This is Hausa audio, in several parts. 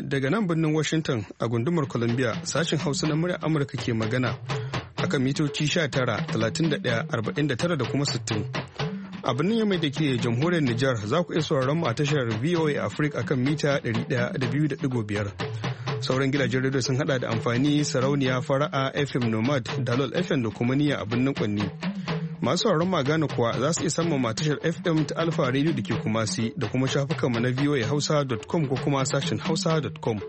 daga nan birnin Washington a gundumar Columbia sashen Hausa na muryar Amurka ke magana akan mitoci 19, 31, 49 da kuma 60. A birnin Yamai da ke jamhuriyar Nijar za ku iya sauraron mu a tashar VOA Africa akan mita 102.5. Sauran gidajen rediyo sun hada da amfani sarauniya fara'a FM Nomad, Dalol FM da kuma niyya a birnin Kwanni. Masu sauraron magana kuwa za su iya samun matashar FM ta Alfa Radio da ke Kumasi da kuma shafukanmu na voahausa.com ko kuma sashen hausa.com.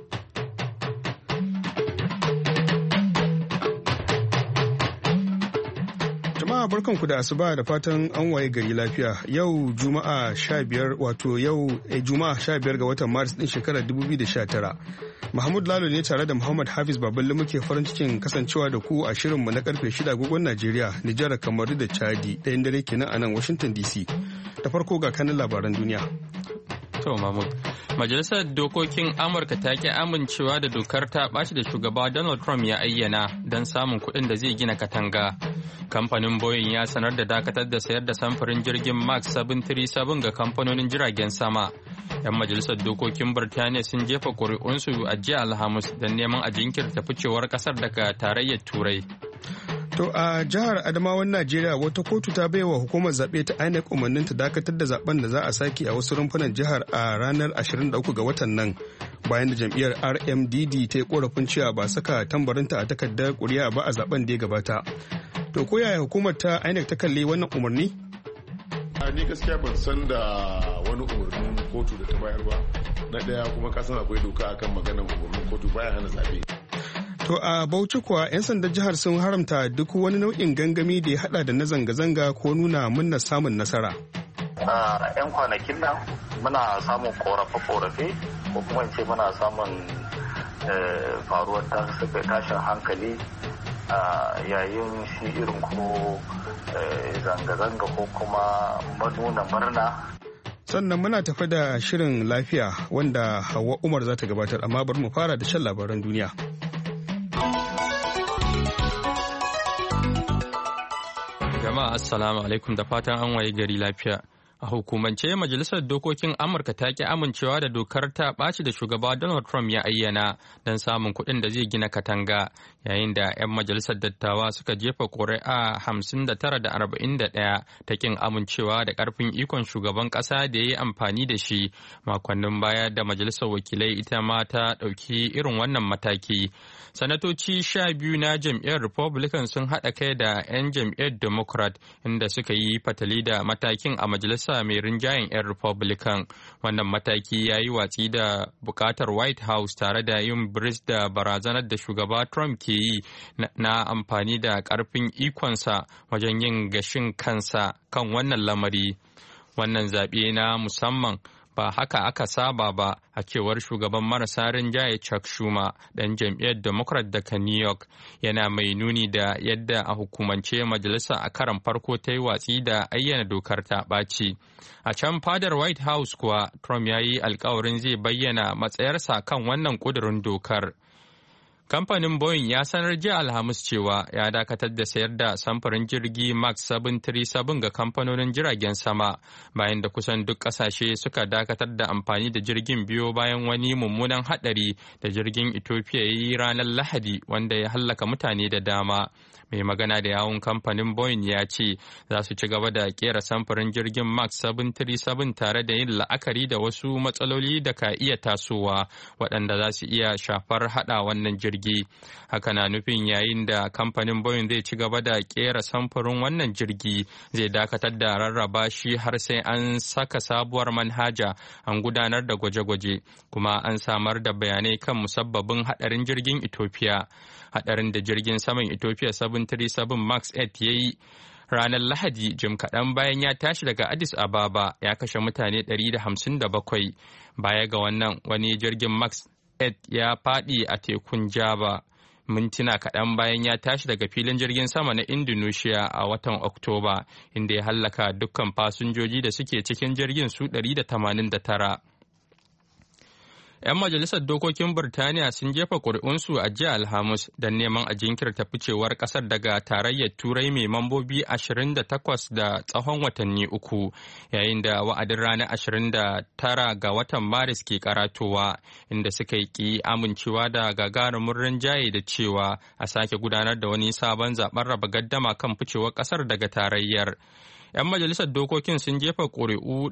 Jama'a barkanku da asuba da fatan an waye gari lafiya. Yau Juma'a 15 Juma'a 15 ga watan Maris din shekarar 2019. Mahmud Lalo ne tare da Muhammad Hafiz Baballe muke farin cikin kasancewa da ku a shirinmu na karfe 6 agogon Najeriya, Nijar, Kamaru da Chadi ɗayan dare kenan a nan Washington DC. Da farko ga kanin labaran duniya. To Mahmud, Majalisar Dokokin Amurka ta ki amincewa da dokar ta ɓaci da shugaba Donald Trump ya ayyana don samun kuɗin da zai gina katanga. Kamfanin Boeing ya sanar da dakatar da sayar da samfurin jirgin Max 737 ga kamfanonin jiragen sama. 'Yan majalisar dokokin Birtaniya sun jefa ƙuri'unsu a jiya Alhamis don neman a jinkirta ficewar ƙasar daga tarayyar Turai. To a jihar Adamawan Najeriya wata kotu ta baiwa hukumar zaɓe ta INEC umarnin ta dakatar da zaben da za a sake a wasu rumfunan jihar a ranar 23 ga watan nan bayan da jam'iyyar RMDD ta yi korafin cewa ba saka tambarinta a takardar ƙuri'a ba a zaben da ya gabata. To ko yaya hukumar ta INEC ta kalli wannan umarni? Ni gaskiya ban san da wani umarnin kotu da ta bayar ba. Na ɗaya kuma kasan akwai doka akan maganar umarnin kotu baya hana zaɓe. To a Bauchi kuwa 'yan sandan jihar sun haramta duk wani nau'in gangami da ya hada da na zanga-zanga ko nuna munna samun nasara. A 'yan kwanakin nan muna samun korafe-korafe ko kuma in ce muna samun faruwar tashin hankali yayin shi irin ko zanga-zanga ko kuma nuna murna. Sannan muna tafi da shirin lafiya wanda Hauwa Umar za ta gabatar, amma bari mu fara da shan labaran duniya. Jama'a assalamu alaikum da fatan an waye gari lafiya. A hukumance Majalisar Dokokin Amurka ta ki amincewa da dokar ta ɓaci da shugaba Donald Trump ya ayyana don samun kuɗin da zai gina katanga, yayin da 'yan majalisar dattawa suka jefa ƙuri'a 59 da 41 ta kin amincewa da ƙarfin ikon shugaban ƙasa da ya yi amfani da shi makonnin baya da majalisar wakilai ita ma ta ɗauki irin wannan mataki. Sanatoci 12 na jam'iyyar Republican sun haɗa kai da 'yan jam'iyyar Democrat inda suka yi fatali da matakin a majalisa mai rinjayen 'yan Republican. Wannan mataki ya yi watsi da bukatar White House tare da yin biris da barazanar da shugaba Trump ke yi na amfani da ƙarfin ikonsa wajen yin gashin kansa kan wannan lamari. Wannan zaɓe na musamman ba haka aka saba ba, a cewar shugaban marasa rinjaye Chuck Schumer ɗan jam'iyyar Democrat daga New York, yana mai nuni da yadda a hukumance majalisa a karan farko ta yi watsi da ayyana dokar ta ɓaci. A can fadar White House kuwa Trump ya yi alkawarin zai bayyana matsayarsa kan wannan ƙudurin dokar. Kamfanin Boeing ya sanar jiya Alhamis cewa ya dakatar da sayar da samfurin jirgi Max 737 ga kamfanonin jiragen sama bayan da kusan duk kasashe suka dakatar da amfani da jirgin biyo bayan wani mummunan hadari da jirgin Ethiopia ya yi ranar Lahadi wanda ya hallaka mutane da dama. Mai magana da yawun kamfanin Boeing ya ce za su ci gaba da kera samfurin jirgin Max 737 tare da yin la'akari da wasu matsaloli da ka iya tasowa waɗanda za su iya shafar hada wannan jirgi. Haka na nufin yayin da kamfanin Boeing zai ci gaba da kera samfurin wannan jirgi zai dakatar da rarraba shi har sai an saka sabuwar manhaja, an gudanar da gwaje-gwaje kuma an samar da bayanai kan musabbabin hadarin jirgin Ethiopia. Hadarin da jirgin saman Ethiopia 737 Max 8 ya yi ranar Lahadi jim kaɗan bayan ya tashi daga Addis Ababa ya kashe mutane 157. Baya ga wannan, wani jirgin Max 8 ya faɗi a tekun Java mintuna kaɗan bayan ya tashi daga filin jirgin sama na Indonesia a watan Oktoba, inda ya hallaka dukkan fasinjoji da suke cikin jirgin su 189. 'Yan majalisar dokokin Birtaniya sun jefa ƙuri'unsu a jiya Alhamis don neman a jinkirta ficewar ƙasar daga tarayyar Turai mai mambobi 28 da tsawon watanni uku, yayin da wa'adin ranar 29 ga watan Maris ke karatowa, inda suka yi ƙi amincewa da gagarumin rinjaye da cewa a sake gudanar da wani sabon zaben raba gaddama kan ficewar ƙasar daga tarayyar. 'Yan majalisar dokokin sun jefa ƙuri'u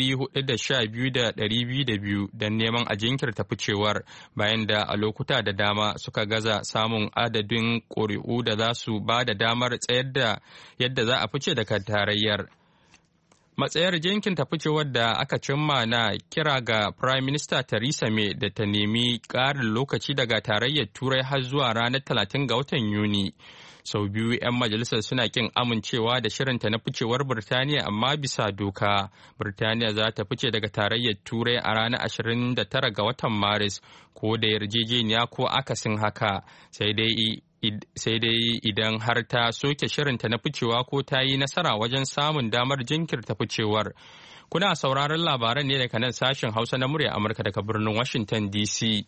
412,202 don neman a jinkirta ficewar bayan da a lokuta da dama suka gaza samun adadin ƙuri'u da za su ba da damar tsayar da yadda za a fice daga tarayyar. Matsayar jinkinta ficewar da aka cimma na kira ga Prime Minister Theresa May da ta nemi ƙarin lokaci daga tarayyar Turai har zuwa ranar 30 ga watan Yuni. Sau biyu 'yan majalisar suna kin amincewa da shirinta na ficewar Birtaniya, amma bisa doka Birtaniya za ta fice daga tarayyar Turai a ranar 29 ga watan Maris ko da yarjejeniya ko akasin haka, sai dai idan har ta soke shirinta na ficewa ko ta yi nasara wajen samun damar jinkirta ficewar. Kuna sauraron labaran ne daga nan sashen Hausa na murya Amurka daga birnin Washington DC.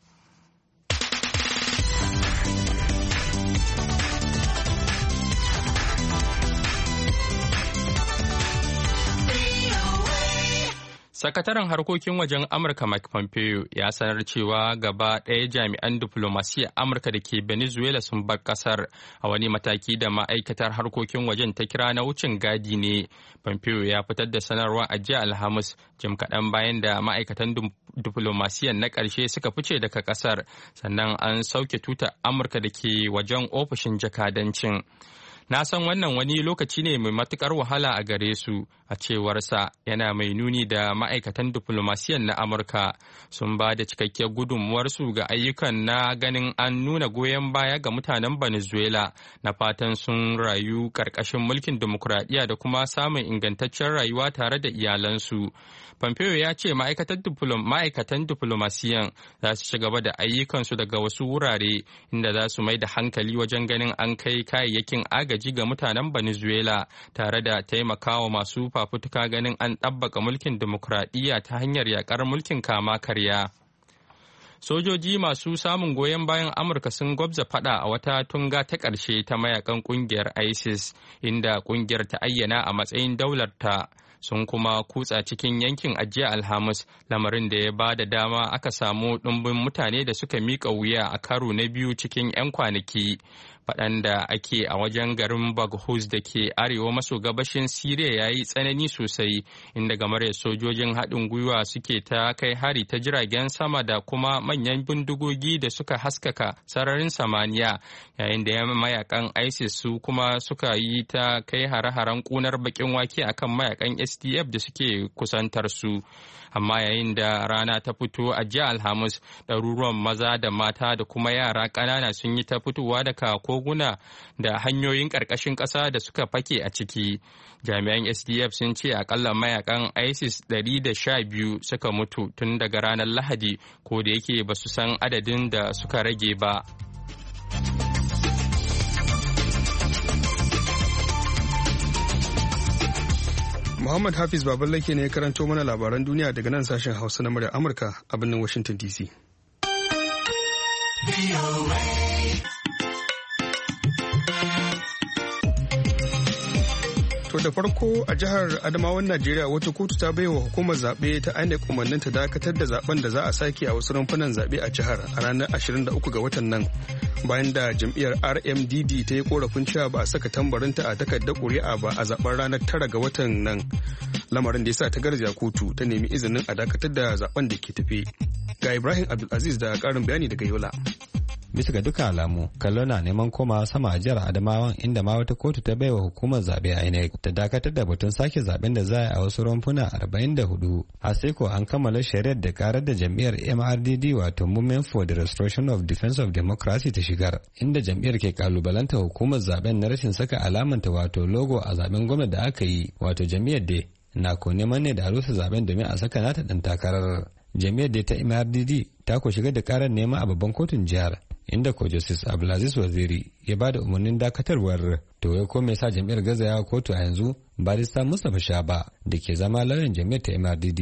Sakataren harkokin wajen Amurka Mike Pompeo ya sanar cewa gaba ɗaya jami'an diflomasiyyar Amurka da ke Venezuela sun bar ƙasar a wani mataki da ma'aikatar harkokin wajen ta kira na wucin gadi ne. Pompeo ya fitar da sanarwa a jiya Alhamis jim kaɗan bayan da ma'aikatan diflomasiyyar na ƙarshe suka fice daga ƙasar, sannan an sauke tutar Amurka da ke wajen ofishin jakadancin. Na san wannan wani lokaci ne mai matukar wahala a gare su, a cewarsa, yana mai nuni da ma'aikatan diflomasiyyar na Amurka sun ba da cikakkiyar gudunmuwarsu ga ayyukan na ganin an nuna goyon baya ga mutanen Venezuela na fatan sun rayu ƙarƙashin mulkin dimokuraɗiyya da kuma samun ingantaccen rayuwa tare da iyalansu. Pompeo ya ce ma'aikatan diflomasiyan za su ci gaba da ayyukansu daga wasu wurare inda za su mai da hankali wajen ganin an kai kayayyakin agaji ga mutanen Venezuela tare da taimakawa masu fafutuka ganin an ɗabbaka mulkin dimokuraɗiyya ta hanyar yakar mulkin kama karya. Sojoji masu samun goyon bayan Amurka sun gwabza fada a wata tunga ta ƙarshe ta mayakan ƙungiyar ISIS, inda ƙungiyar ta ayyana a matsayin daularta. Sun kuma kutsa cikin yankin ajiya Alhamis, lamarin da ya ba da dama aka samu ɗumbin mutane da suka miƙa wuya a karo na biyu cikin 'yan kwanaki. Faɗan da ake a wajen garin Baghuz da ke arewa maso gabashin Siriya ya yi tsanani sosai, inda gamaryar sojojin haɗin gwiwa suke ta kai hari ta jiragen sama da kuma manyan bindigogi da suka haskaka sararin samaniya, yayin da mayakan ISIS su kuma suka yi ta kai hare-haren ƙunar baƙin wake akan mayakan SDF da suke kusantar su. Amma yayin da rana ta fito a jiya Alhamis, ɗaruruwan maza da mata da kuma yara ƙanana sun yi ta fitowa daga koguna da hanyoyin ƙarƙashin ƙasa da suka fake a ciki. Jami'an SDF sun ce akalla mayakan ISIS 112 suka mutu tun daga ranar Lahadi, ko da yake ba su san adadin da suka rage ba. Muhammad Hafiz Baballake ne ya karanto mana labaran duniya daga nan sashen Hausa na murya Amurka a birnin Washington DC. To da farko a jihar Adamawan Najeriya wata kotu ta baiwa hukumar zaɓe ta INEC umarnin ta dakatar da zaben da za a sake a wasu rumfunan zaɓe a jihar a ranar 23 ga watan nan, bayan da jam'iyyar RMDD ta yi korafin cewa ba a saka tambarinta a takardar ƙuri'a ba a zaben ranar 9 ga watan nan, lamarin da ya sa ta garzaya kotu ta nemi izinin a dakatar da zaben da ke tafe. Ga Ibrahim Abdulaziz da ƙarin bayani daga Yola. Bisa ga dukkan alamu, kallo na neman komawa sama a jihar Adamawan, inda ma wata kotu ta baiwa hukumar zaɓe INEC ta dakatar da batun sake zaben da za a wasu rumfuna 44. A sai ko an kammala shari'ar da karar da jam'iyyar MRDD wato Movement for the Restoration of Defense of Democracy ta shigar, inda jam'iyyar ke kalubalanta hukumar zaben na rashin saka alamanta wato logo a zaben gwamnati da aka yi, wato jam'iyyar da na ko neman ne da a rusa zaben domin a saka nata dan takarar. Jam'iyyar da ta MRDD ta ko shigar da karar nema a babban kotun jihar, inda ko Justice Abdulaziz Waziri ya ba da umarnin dakatarwar. To ya kome sa jam'iyyar gazayawa kotu a yanzu, barista Mustapha Shaba da ke zama lauyan jam'iyyar ta MRDD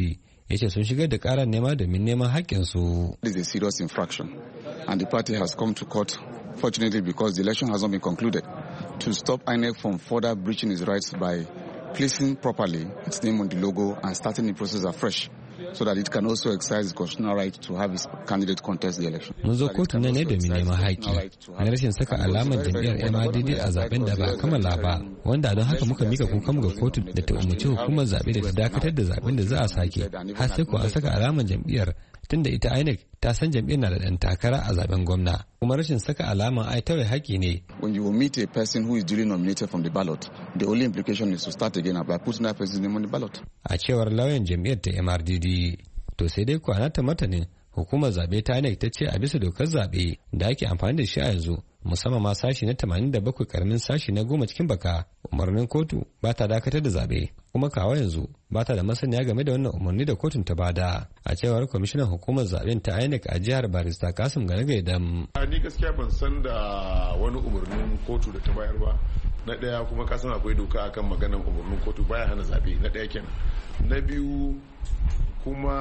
ya ce sun shigar da karar nema domin neman haƙƙinsu. This is a serious infraction and the party has come to court fortunately because the election has not been concluded to stop INEC from further breaching its rights by placing properly its name on the logo and starting the process afresh. So that it can also exercise its constitutional right to have its candidate contest the election. Mun zo kotu ne domin neman haƙƙi na rashin saka alamar jam'iyyar MRDD a zaben da ba a kammala ba, wanda don haka muka mika kukan ga kotu da ta umarci hukumar zaɓe da ta dakatar da zaben da za a sake har sai ko an saka alamar jam'iyyar tunda ita INEC ta san jam'iyyar na da ɗan takara a zaben gwamna, kuma rashin saka alamar ai tauye haƙƙi ne. When you meet a person who is duly nominated from the ballot, the only implication is to start again by putting that person's name on the ballot. A cewar lauyan jam'iyyar ta MRDD, to sai dai kwana ta martanin hukumar zaɓe ta INEC ta ce a bisa dokar zaɓe da ake amfani da shi a yanzu musamman ma sashi na 87 karamin sashi na 10 cikin baka umarnin kotu ba ta dakatar da zaɓe kuma kawo yanzu ba ta da masaniya game da wannan umarni da kotun ta bada a cewar kwamishinan hukumar zaɓen ta INEC a jihar Barista Kasim Ganagadam. Ni gaskiya ban san da wani umarnin kotu da ta bayar ba. Na ɗaya kuma kasan akwai doka akan maganar umarnin kotu baya hana zaɓe na ɗaya kenan. Na biyu kuma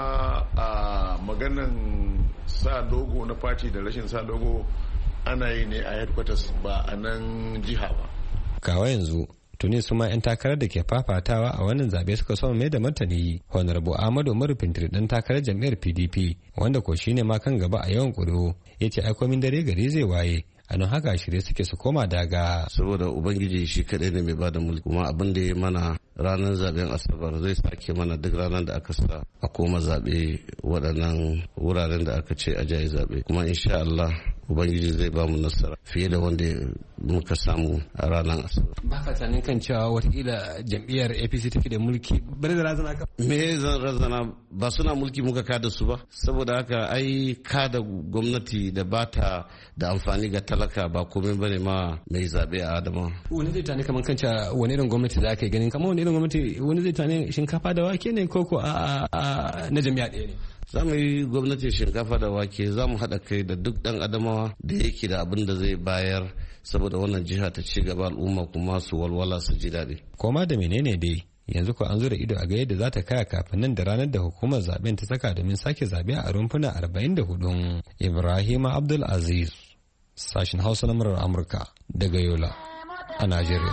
a maganan sa logo na party da rashin sa logo ana yi ne a headquarters ba a nan jiha ba. Kawa yanzu tuni su ma 'yan takarar da ke fafatawa a wannan zabe suka so mai da martani. Honorable Ahmadu Umaru Fintiri dan takarar jam'iyyar PDP wanda ko shine ma kan gaba a yawan ƙuri'u yace ai komin dare gari zai waye. A nan haka shirye suke su koma daga. Saboda Ubangiji shi kaɗai ne mai ba da mulki kuma abin da ya mana ranar zaben Asabar zai sake mana duk ranar da aka sa a koma zaɓe waɗannan wuraren da aka ce a jayi zaɓe kuma insha Allah Ubangiji zai ba mu nasara fiye da wanda muka samu a ranar Asabar. Ba ka tunanin kan cewa watakila jam'iyyar APC take da mulki bari da razana ka? Me zan razana ba suna mulki muka kada su ba saboda haka ai kada gwamnati da bata da amfani ga talaka ba komai bane ma mai zabe a Adama. Wani zai tani kaman kanca wani irin gwamnati da aka yi ganin kamar wani irin gwamnati wani zai tani shinkafa da wake ne ko a na jami'a ɗaya ne. Za mu yi gwamnatin shinkafa da wake za mu haɗa kai da duk ɗan adamawa da yake da abin da zai bayar saboda wannan jiha ta ci gaba al'umma kuma su walwala su ji daɗi. Koma da menene dai yanzu ko an zura ido a ga yadda za ta kaya kafin nan da ranar da hukumar zaben ta saka domin sake zabe a rumfuna 44. Ibrahima Abdul Aziz sashin Hausa na murar Amurka daga Yola a Najeriya.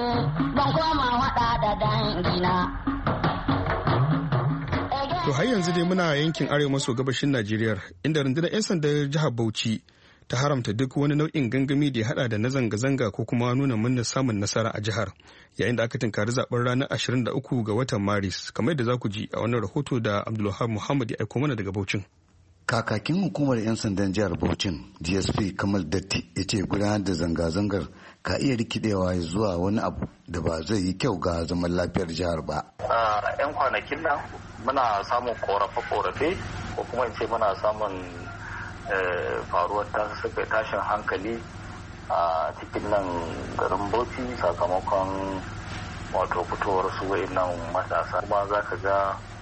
To har yanzu dai muna yankin arewa maso gabashin Najeriya inda rundunar 'yan sandan jihar Bauchi ta haramta duk wani nau'in gangami da ya hada da na zanga-zanga ko kuma nuna murnar samun nasara a jihar yayin da aka tunkari zaben ranar 23 ga watan Maris kamar yadda za ku ji a wannan rahoto da Abdulwahab Muhammad ya aiko mana daga Bauchin. Kakakin hukumar 'yan sandan jihar Bauchin DSP Kamal Datti ya ce gudanar da zanga-zangar ka iya rikidewa zuwa wani abu da ba zai yi kyau ga zaman lafiyar jihar ba. 'Yan kwanakin nan muna samun korafe-korafe ko kuma in ce muna samun faruwar tashin hankali a cikin nan garin Bauchi sakamakon wato fitowar su wa'innan matasa kuma za ka ga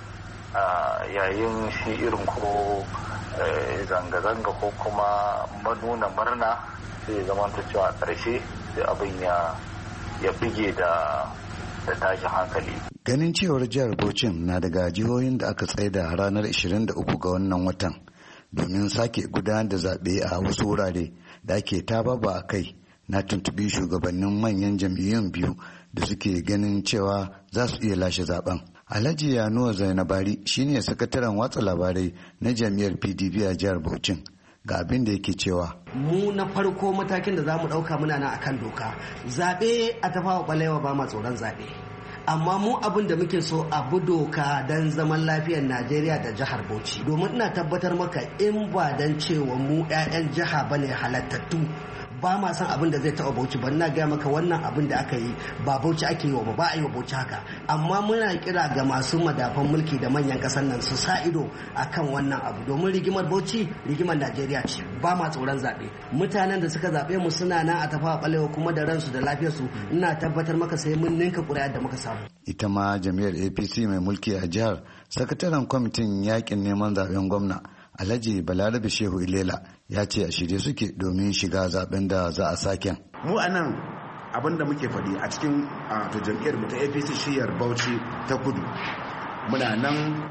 yayin shi irin ko zanga-zanga ko kuma manuna murna sai zama ta cewa ƙarshe sai abin ya bige da tashin hankali. Ganin cewar jihar Bauchin na daga jihohin da aka tsaida ranar 23 ga wannan watan domin sake gudanar da zaɓe a wasu wurare da ake tababa a kai, na tuntubi shugabannin manyan jam'iyyun biyu da suke ganin cewa za su iya lashe zaben. Alhaji Yanuwa Zainabari shine sakataren watsa labarai na jam'iyyar PDP a jihar Bauchin. Ga abin da yake cewa. Mu na farko matakin da za mu ɗauka muna nan akan doka. Zaɓe a Tafawa Balewa ba ma tsoron zaɓe. Amma mu abin da muke so a bi doka don zaman lafiyar Najeriya da jihar Bauchi. Domin ina tabbatar maka in ba don cewa mu 'ya'yan jiha bane halattattu ba ma san abin da zai taɓa Bauchi ba, ina gaya maka wannan abin da aka yi ba Bauchi ake yi wa ba a yi wa Bauchi haka. Amma muna kira ga masu madafan mulki da manyan ƙasar nan su sa ido akan wannan abu domin rigimar Bauchi rigimar Najeriya ce, ba ma tsoron zaɓe. Mutanen da suka zaɓe mu suna nan a Tafawa Balewa kuma da ransu da lafiyarsu, ina tabbatar maka sai mun ninka ƙuri'ar da muka samu. Ita ma jam'iyyar APC mai mulki a jihar, sakataren kwamitin yakin neman zaɓen gwamna Alhaji Balarabe Shehu Ilela ya ce a shirye suke domin shiga zaben da za a sake. Mu a nan abin da muke faɗi a cikin jam'iyyar mu ta APC shiyar Bauchi ta Kudu, muna nan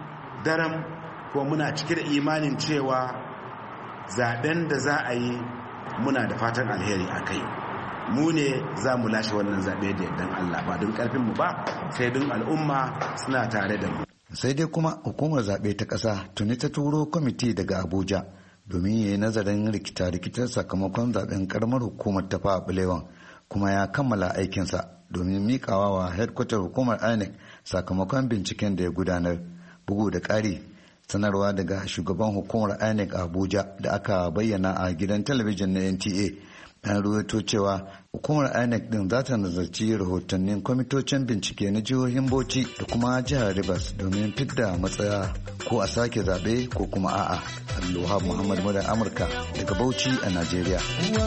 daram ko muna cike da imanin cewa zaben da za a yi muna da fatan alheri a kai. Mu ne za mu lashe wannan zaɓe da yardan Allah, ba don ƙarfinmu ba sai don al'umma suna tare da mu. Sai dai kuma hukumar zaɓe ta ƙasa tuni ta turo kwamiti daga Abuja domin ya yi nazarin rikita-rikitar sakamakon zaɓen ƙaramar hukumar ta Fawa Balewan, kuma ya kammala aikinsa domin miƙawa wa headquarter hukumar INEC sakamakon binciken da ya gudanar. Bugu da ƙari, sanarwa daga shugaban hukumar INEC Abuja da aka bayyana a gidan talabijin na NTA an ruwaito cewa hukumar INEC din za ta nazarci rahotannin kwamitocin bincike na jihohin Bauchi da kuma jihar Rivers domin fidda matsaya ko a sake zaɓe ko kuma a'a. Abdulwahab Muhammad Muda Amurka daga Bauchi a Najeriya.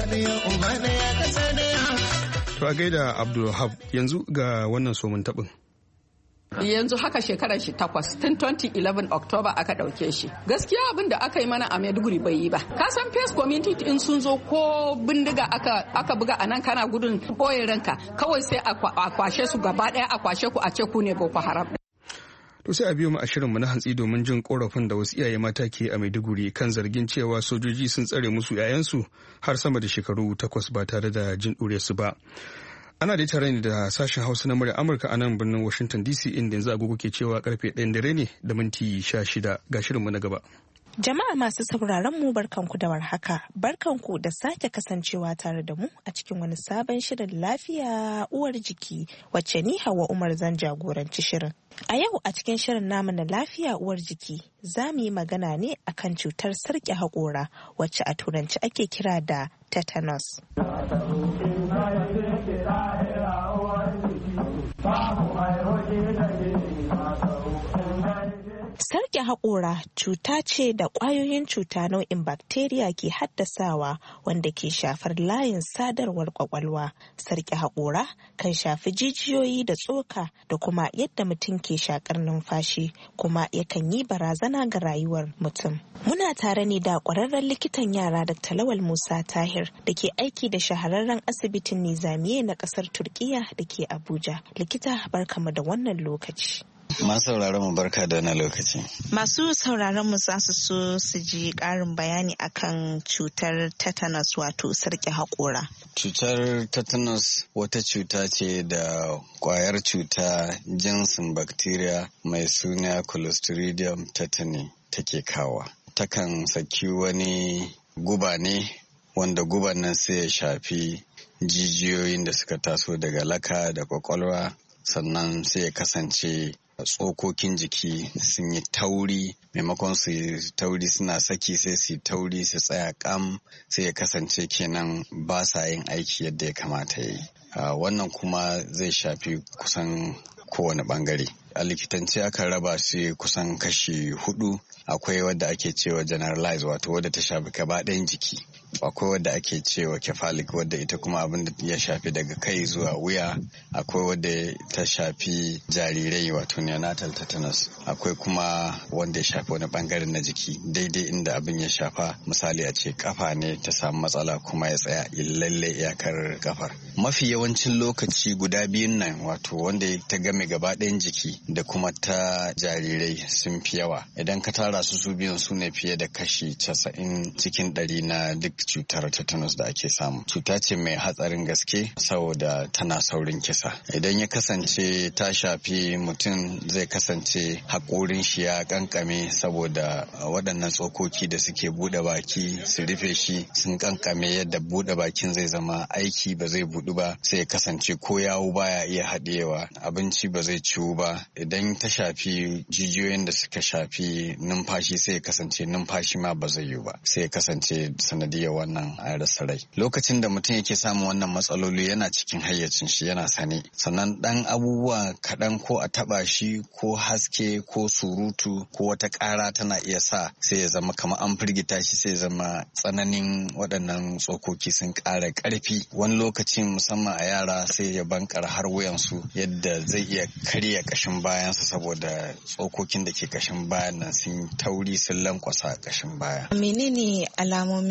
To a gaida Abdulwahab, yanzu ga wannan somin taɓin. Yanzu haka shekarar shi 8 tun 2011 October aka dauke shi. Gaskiya abin da aka yi mana a Maiduguri bai yi ba. Ka san face community in sun zo ko bindiga aka buga a nan kana gudun boye ranka, kawai sai a kwashe su gaba daya, a kwashe ku a ce ku ne Boko Haram. To sai a biyo mu a shirinmu na hantsi domin jin korafin da wasu iyaye mata ke a Maiduguri kan zargin cewa sojoji sun tsare musu 'ya'yansu har sama da shekaru 8 ba tare da jin ɗuriyarsu ba. Ana da tare ne da sashen Hausa na murya Amurka a nan birnin Washington DC, inda yanzu agogo ke cewa karfe 1 dare ne da minti 16 ga shirinmu na gaba. Jama'a masu sauraron mu barkanku da warhaka, barkanku da sake kasancewa tare da mu a cikin wani sabon shirin lafiya uwar jiki wacce ni Hauwa Umar zan jagoranci shirin. A yau a cikin shirin namu na lafiya uwar jiki za mu yi magana ne akan cutar sarƙe haƙora wacce a turanci ake kira da tetanus. Sarƙe haƙora cuta ce da ƙwayoyin cuta nau'in bakteriya ke haddasawa wanda ke shafar layin sadarwar ƙwaƙwalwa. Sarƙe haƙora kan shafi jijiyoyi da tsoka da kuma yadda mutum ke shaƙar numfashi, kuma yakan yi barazana ga rayuwar mutum. Muna tare ne da ƙwararren likitan yara Dr. Lawal Musa Tahir da ke aiki da shahararren asibitin Nizamiye na ƙasar Turkiya da ke Abuja. Likita, barkamu da wannan lokaci. Masu sauraron mu barka da wannan lokaci. Masu sauraron mu za su so su ji ƙarin bayani akan cutar tetanus wato sarƙe haƙora. Cutar tetanus wata cuta ce da ƙwayar cuta jinsin bacteria mai suna Clostridium tetani take kawa. Takan saki wani guba ne wanda guban nan sai ya shafi jijiyoyin da suka taso daga laka da kwakwalwa, sannan sai ya kasance tsokokin jiki sun yi tauri, maimakon su yi tauri suna saki sai su yi tauri su tsaya kam, sai ya kasance kenan ba sa yin aiki yadda ya kamata yi. Wannan kuma zai shafi kusan kowane bangare. A likitance aka raba su kusan kashi 4. Akwai wadda ake cewa generalize wato wadda ta shafi gaba ɗayan jiki. Akwai wadda ake cewa cephalic wadda ita kuma abin da ya shafi daga kai zuwa wuya. Akwai wadda ta shafi jarirai wato neonatal tetanus. Akwai kuma wanda ya shafi wani bangaren na jiki daidai inda abin ya shafa. Misali a ce kafa ne ta samu matsala kuma ya tsaya lalle iyakar kafar. Mafi yawancin lokaci guda biyun nan wato wanda ta game gaba ɗayan jiki da kuma ta jarirai sun fi yawa. Idan ka tara su biyun su ne fiye da kashi 90 cikin 100 na duk cutar tetanus da ake samu. Cuta ce mai hatsarin gaske saboda tana saurin kisa. Idan ya kasance ta shafi mutum zai kasance haƙorin shi ya kankame saboda waɗannan tsokoki da suke buɗe baki su rufe shi sun kankame yadda buɗe bakin zai zama aiki ba zai buɗu ba, sai ya kasance ko yawu baya iya haɗewa, abinci ba zai ciwu ba. Idan ta shafi jijiyoyin da suka shafi numfashi sai ya kasance numfashi ma ba zai yiwu ba, sai ya kasance sanadiyar wannan a rasa rai. Lokacin da mutum yake samun wannan matsaloli yana cikin hayyacin shi, yana sane, sannan dan abubuwa kaɗan ko a taɓa shi ko haske ko surutu ko wata ƙara tana iya sa sai ya zama kamar an firgita shi, sai ya zama tsananin waɗannan tsokoki sun ƙara ƙarfi. Wani lokacin musamman a yara sai ya bankara har wuyansu yadda zai iya karya ƙashin bayansa saboda tsokokin da ke ƙashin bayan nan sun tauri sun lankwasa ƙashin baya. Menene alamomin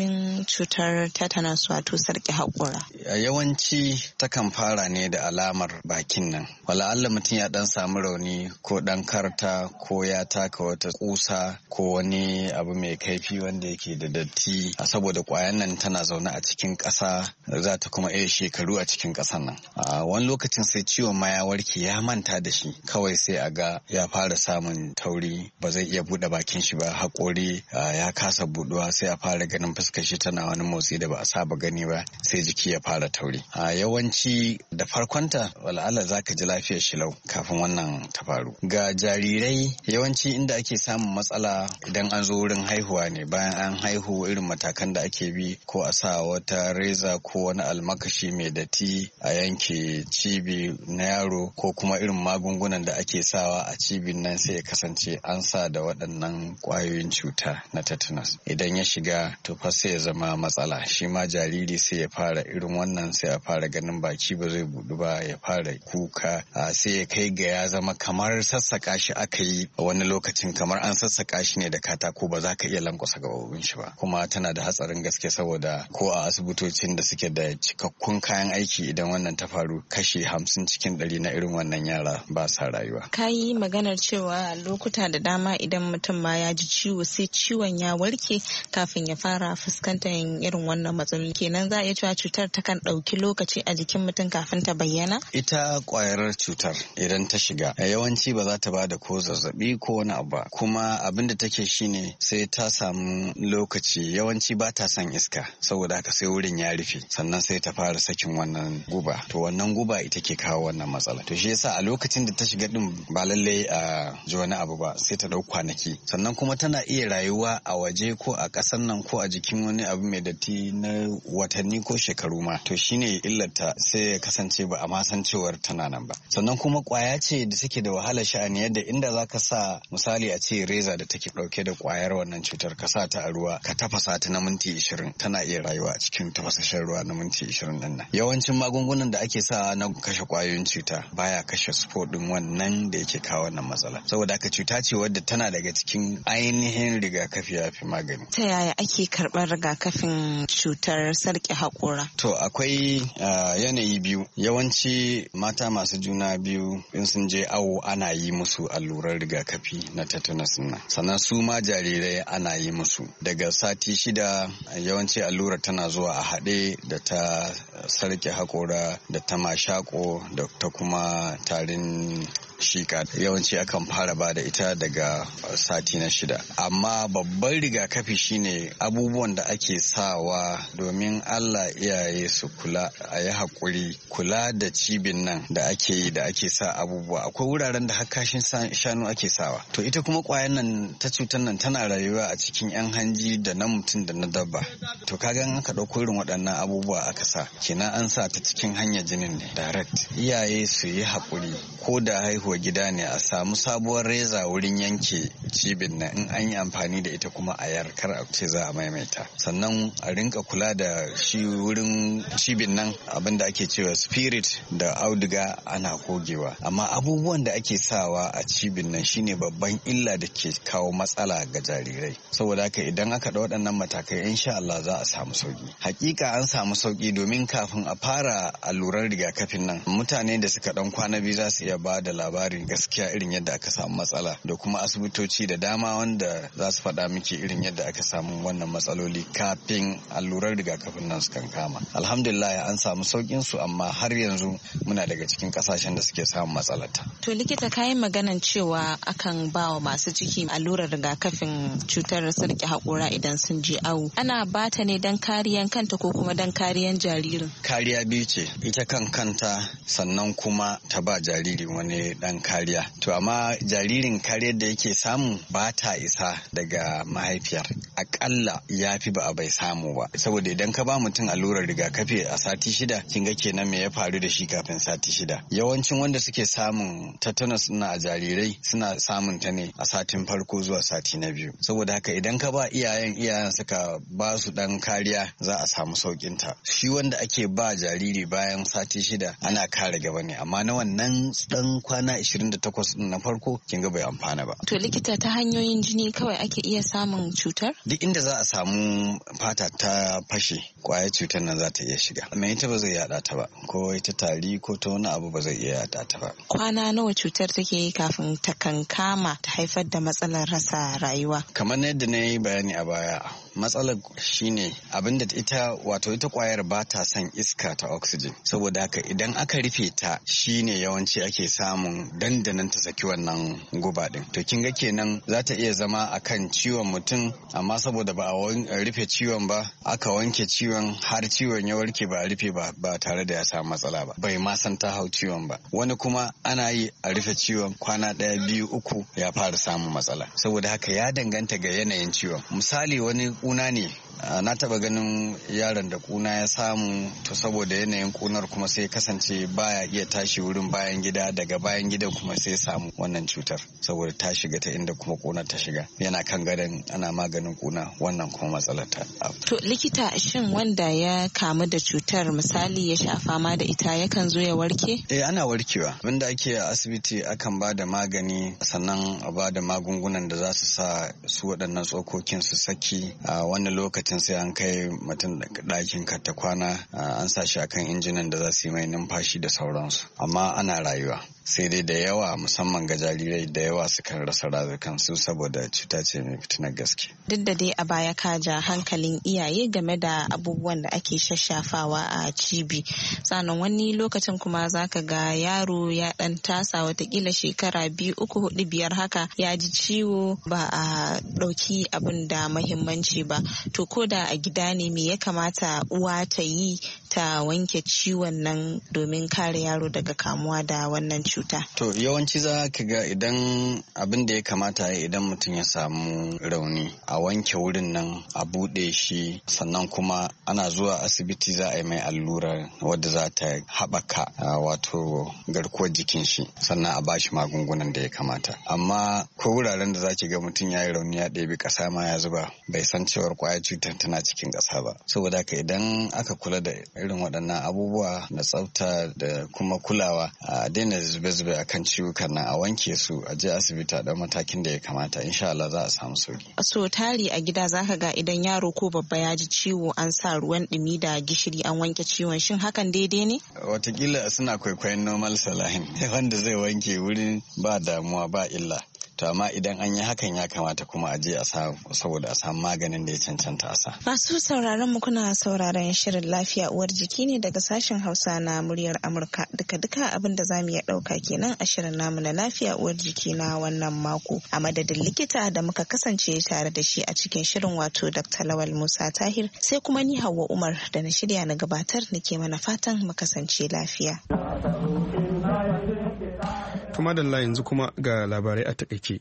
cutar tetanus wato sarki haƙora? Yawanci takan fara ne da alamar bakin nan. Wala Allah mutum ya dan samu rauni ko dan karta ko ya taka wata kusa ko wani abu mai kaifi wanda yake da datti saboda kwayan nan tana zaune a cikin ƙasa, za ta kuma iya shekaru a cikin ƙasan nan. Wani lokacin sai ciwon ma ya warke ya manta da shi, kawai sai a ga ya fara samun tauri, ba zai iya buɗe bakin shi ba, haƙori ya kasa buɗuwa, sai a fara ganin fuskar shi tana wani motsi da ba a saba gani ba, sai jiki ya fara tauri. Yawanci da farkonta wala'ala za ka ji lafiyar shi lau kafin wannan ta faru. Ga jarirai yawanci inda ake samun matsala idan an zo wurin haihuwa ne, bayan an haihu irin matakan da ake bi, ko a sa wata reza ko wani almakashi mai datti a yanke cibi na yaro, ko kuma irin magungunan da ake sawa a cibin nan sai ya kasance an sa da waɗannan ƙwayoyin cuta na tetanus. Idan ya shiga to fa sai ya zama matsala, shi ma jariri sai ya fara irin wannan, sai ya fara ganin baki ba zai budu ba, ya fara kuka, sai ya kai ga ya zama kamar sassaka shi aka yi wani lokacin, kamar an sassaka shi ne da katako, ba za ka iya lankwasa gabobin shi ba. Kuma tana da hatsarin gaske saboda ko a asibitocin da suke da cikakkun kayan aiki idan wannan ta faru kashi 50 cikin 100 na irin wannan yara ba sa rayuwa. Ka yi maganar cewa lokuta da dama idan mutum ma ya ji ciwo sai ciwon ya warke kafin ya fara fuskantar irin wannan matsaloli. Kenan za a iya cewa cutar takan ɗauki lokaci a jikin mutum kafin ta bayyana? Ita ƙwayar cutar idan ta shiga yawanci ba za ta ba da ko zazzabi ko wani abu ba, kuma abin da take shine sai ta samu lokaci, yawanci ba ta son iska, saboda haka sai wurin ya rufe, sannan sai ta fara sakin wannan guba. To wannan guba ita ke kawo wannan matsala. To shi yasa a lokacin da ta shiga din ba lallai a ji wani abu ba, sai ta dau kwanaki. Sannan kuma tana iya rayuwa a waje ko a ƙasan nan ko a jikin wani abu mai datti na watanni ko shekaru ma. To shine illarta, sai ya kasance ba a ma san cewar tana nan ba. Sannan kuma kwaya ce da take da wahala sha'ani, yadda inda zaka sa misali a ce reza da take dauke da kwayar wannan cutar, ka sa ta a ruwa ka tafasa ta na minti 20, tana iya rayuwa a cikin tafasashen ruwa na minti 20 din nan. Yawancin magungunan da ake sa na kashe kwayoyin cuta baya kashe sport din wannan da yake kawo wannan matsala, saboda haka cuta ce wadda tana daga cikin ainihin rigakafi ya fi magani. Ta yaya ake karɓar rigakafin cutar sarki haƙora? To akwai yanayi biyu. Yawanci mata masu juna biyu in sun je awo ana yi musu allurar rigakafi na tetanus nan. Sannan su ma jarirai ana yi musu. Daga sati 6 yawanci allurar tana zuwa a haɗe da ta sarki haƙora da ta mashako da ta kuma tarin shika. Yawanci akan fara ba da ita daga sati na 6. Amma babban rigakafi shine abubuwan da ake sawa domin Allah iyaye su kula, a yi haƙuri, kula da cibin nan da ake yi, da ake sa abubuwa. Akwai wuraren da har kashin shanu ake sawa. To ita kuma ƙwayar nan ta cutar nan tana rayuwa a cikin 'yan hanji da na mutum da na dabba. To kaga in aka ɗauko irin waɗannan abubuwa aka sa, kenan an sa ta cikin hanyar jinin ne direct. Iyaye su yi haƙuri, ko da haihuwa gida ne a samu sabuwar reza wurin yanke cibin nan, in an yi amfani da ita kuma a yarkar a ce za a maimaita. Sannan a rinka kula da shi wurin cibin nan, abin da ake cewa spirit da auduga ana gogewa. Amma abubuwan da ake sawa a cibin nan shine babban illa da ke kawo matsala ga jarirai. Saboda haka idan aka da waɗannan matakai insha Allah za a samu sauki. Hakika an samu sauki, domin kafin a fara allurar rigakafin nan mutane da suka dan kwana biyu za su iya ba da labarin gaskiya irin yadda aka samu matsala, da kuma asibitoci da dama wanda za su faɗa miki irin yadda aka samu wannan matsaloli kafin allurar rigakafin nan su kan kama. Alhamdulillah an samu saukin su, amma har yanzu muna daga cikin kasashen da suke samun matsalata. To likita, kayan maganan cewa akan ba wa masu ciki allurar rigakafin cutar sarki haƙora idan sun je awo. Ana bata ne don kariyan kanta ko kuma don kariyan jaririn? Kariya biyu ce, ita kan kanta sannan kuma ta ba jariri wani dan kariya. To amma jaririn kariyar da yake samu ba ta isa daga mahaifiyar. Akalla ya fi ba a bai samu ba. Saboda idan ka ba mutum allurar rigakafi a sati 6, kin ga kenan me ya faru da shi kafin sati 6. Yawancin wanda suke samun tetanus na a jarirai suna samun ta ne a satin farko zuwa sati na 2. Saboda haka idan ka ba iyayen suka ba su dan kariya, za a samu saukin ta. Shi wanda ake ba jariri bayan sati 6 ana kare gaba ne, amma na wannan dan kwana kwana 28 din na farko kin ga bai amfana ba. To likita, ta hanyoyin jini kawai ake iya samun cutar? Duk inda za a samu fata ta fashe kwayar cutar nan za ta iya shiga. Mai ita ba zai yada ta ba, ko ita tari ko ta wani abu ba zai iya yada ta ba. Kwana nawa cutar take yi kafin ta kankama ta haifar da matsalar rasa rayuwa? Kamar yadda na yi bayani a baya, matsalar shine abinda ita kwayar ba ta son iska ta oxygen, saboda haka idan aka rufe ta shine yawanci ake samun dandanan ta saki wannan guba din. To kin ga kenan za ta iya zama akan ciwon mutum, amma saboda ba a rufe ciwon ba, aka wanke ciwon har ciwon ya warke ba a rufe ba tare da ya samu matsala ba, bai ma san ta hau ciwon ba. Wani kuma ana yi a rufe ciwon kwana 1, 2, 3 ya fara samun matsala. Saboda haka ya danganta ga yanayin ciwon. Misali wani kuna ne, na taba ganin yaron da kuna ya samu, to saboda yanayin kunar kuma sai kasance baya iya tashi wurin bayan gida, daga bayan gidan kuma sai ya samu wannan cutar saboda ta shiga ta inda kuma kunar ta shiga, yana kan gadon ana maganin kuna, wannan kuma matsalar ta. To likita, shin wanda ya kamu da cutar misali ya sha fama da ita yakan zo ya warke? Ana warkewa. Abinda ake a asibiti akan ba da magani, sannan a ba da magungunan da za su sa su waɗannan tsokokin su saki. A wani lokacin sai an kai mutum ɗakin ta kwana, an sa shi akan injinan da za su yi mai numfashi da sauransu, amma ana rayuwa. Sai dai da yawa, musamman ga jarirai da yawa, sukan rasa rayukansu saboda cuta ce mai fitinar gaske. Duk da dai a baya ka ja hankalin iyaye game da abubuwan da ake shashafawa a cibi, sannan wani lokacin kuma zaka ga yaro ya dan tasa watakila shekara 2, 3, 4, 5 haka, ya ji ciwo ba a ɗauki abin da mahimmanci ba. To ko da a gida ne, me ya kamata uwa ta yi ta wanke ciwon nan domin kare yaro daga kamuwa da wannan cuta? To yawanci za ka ga idan abin da ya kamata ya, idan mutum ya samu rauni, a wanke wurin nan, a buɗe shi, sannan kuma ana zuwa asibiti za a yi mai allura wadda za ta haɓaka wato garkuwar jikin shi, sannan a bashi magungunan da ya kamata. Amma ko wuraren da za ki ga mutum ya yi rauni ya ɗebi ƙasa ma ya zuba, bai san cewar kwayar cutar tana cikin ƙasa ba. Saboda haka idan aka kula da irin waɗannan abubuwa na tsafta da kuma kulawa, a daina zube-zube akan ciwukan nan, a wanke su, a je asibiti a ɗan matakin da ya kamata, insha Allah za a samu sauki. So tari a gida zaka ga idan yaro ko babba ya ji ciwo, an sa ruwan ɗumi da gishiri an wanke ciwon, shin hakan daidai ne? Watakila suna kwaikwayon normal saline wanda zai wanke wurin ba damuwa ba illa. To amma idan an yi hakan ya kamata kuma a je a sa, saboda a samu maganin da ya cancanta a sa. Masu sauraron mu, kuna sauraron shirin lafiya uwar jiki ne daga sashen Hausa na muryar Amurka. Duka abin da zamu iya ɗauka kenan a shirin namu na lafiya uwar jiki na wannan mako. A madadin likita da muka kasance tare da shi a cikin shirin, wato Dr. Lawal Musa Tahir, sai kuma ni Hauwa Umar da na shirya na gabatar, nake mana fatan mu kasance lafiya. Kuma da yanzu kuma ga labarai a takaice.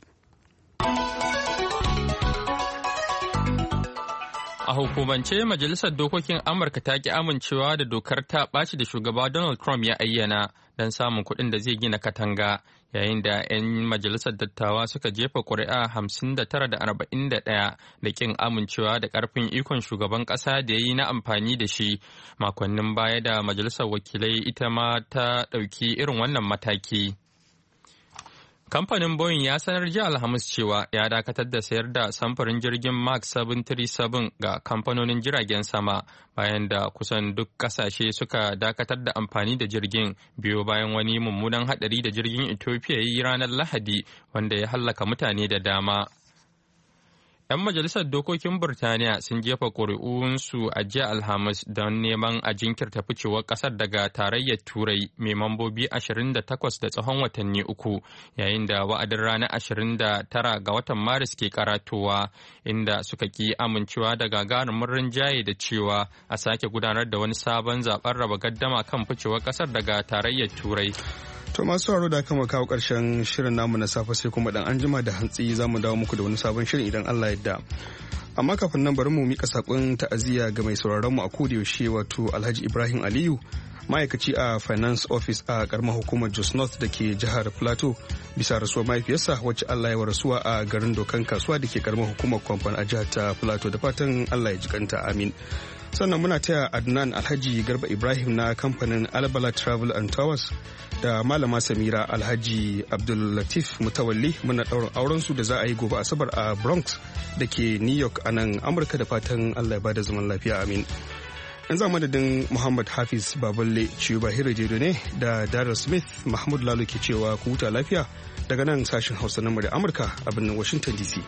A hukumance, Majalisar Dokokin Amurka ta ki amincewa da dokar ta ɓaci da shugaba Donald Trump ya ayyana don samun kuɗin da zai gina katanga, yayin da 'yan majalisar dattawa suka jefa ƙuri'a 59 da 41 da ƙin amincewa da ƙarfin ikon shugaban ƙasa da ya yi na amfani da shi makonnin baya da majalisar wakilai ita ma ta ɗauki irin wannan mataki. Kamfanin Boeing ya sanar jiya Alhamis cewa ya dakatar da sayar da samfurin jirgin Max 737 ga kamfanonin jiragen sama, bayan da kusan duk kasashe suka dakatar da amfani da jirgin biyo bayan wani mummunan hadari da jirgin Ethiopia ya yi ranar Lahadi wanda ya hallaka mutane da dama. 'Yan majalisar dokokin Burtaniya sun jefa ƙuri'unsu a jiya Alhamis don neman a jinkirta ficewar ƙasar daga tarayyar Turai mai mambobi 28 da tsawon watanni 3, yayin da wa'adin ranar 29 ga watan Maris ke karatowa, inda suka ki amincewa da gagarumin rinjaye da cewa a sake gudanar da wani sabon zaben raba gaddama kan ficewar ƙasar daga tarayyar Turai. To masu sauraro da aka kawo karshen shirin namu na safe, sai kuma dan anjima da hantsi za mu dawo muku da wani sabon shirin idan Allah ya yarda. Amma kafin nan bari mu mika sakon ta'aziyya ga mai sauraron mu a kodayaushe, wato Alhaji Ibrahim Aliyu, ma'aikaci a Finance Office a karamar hukumar Jos North da ke jihar Plateau, bisa rasuwar mahaifiyarsa wacce Allah ya rasuwa a garin Dokan Kasuwa da ke karamar hukumar Kwamfan a jihar ta Plateau. Da fatan Allah ya jikanta, amin. sannan muna taya Adnan Alhaji Garba Ibrahim na kamfanin Albala Travel and Towers da Malama Samira Alhaji Abdul Latif Mutawalli muna ɗaurin auren su da za a yi gobe Asabar a Bronx da ke New York a nan Amurka da fatan Allah ya bada zaman lafiya amin. Yan za madadin Muhammad Hafiz Baballe Ciuba Hirajedo ne da Dara Smith Mahmud Lalo ke cewa ku huta lafiya daga nan sashen Hausa na murya Amurka a birnin Washington DC.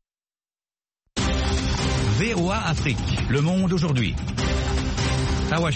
VOA Afrique, le monde aujourd'hui.